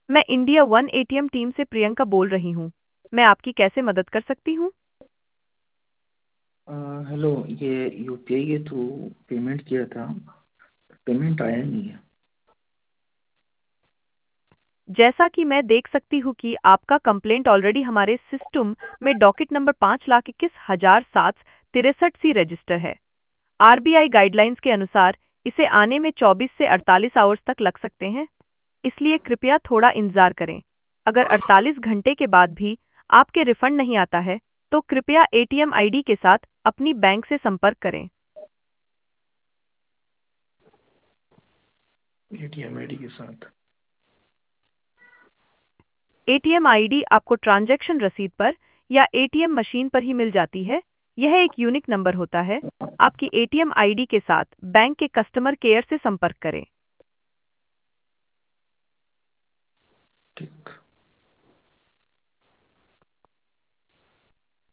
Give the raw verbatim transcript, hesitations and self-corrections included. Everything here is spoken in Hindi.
मैं इंडिया वन एटीएम टीम से प्रियंका बोल रही हूँ। मैं आपकी कैसे मदद कर सकती हूँ? अ, हेलो, ये यूपीआई के थ्रू पेमेंट किया था। पेमेंट आया नहीं है। जैसा कि मैं देख सकती हूँ कि आपका कंप्लेंट ऑलरेडी हमारे सिस्टम में डॉकेट नंबर पाँच लाख इक्कीस हजार सात तिरसठ सी रजिस्टर है। आरबीआई गाइडलाइंस के अनुसार इसे आने में चौबीस से अड़तालीस आवर्स तक लग सकते हैं, इसलिए कृपया थोड़ा इंतजार करें। अगर अड़तालीस घंटे के बाद भी आपके रिफंड नहीं आता है, तो कृपया एटीएम आईडी के साथ अपनी बैंक से संपर्क करें। एटीएम आईडी के साथ। एटीएम आईडी आपको ट्रांजैक्शन रसीद पर या एटीएम मशीन पर ही मिल जाती है। यह एक यूनिक नंबर होता है। आपकी एटीएम आईडी के साथ बैंक के कस्टमर केयर से संपर्क करें। ठीक।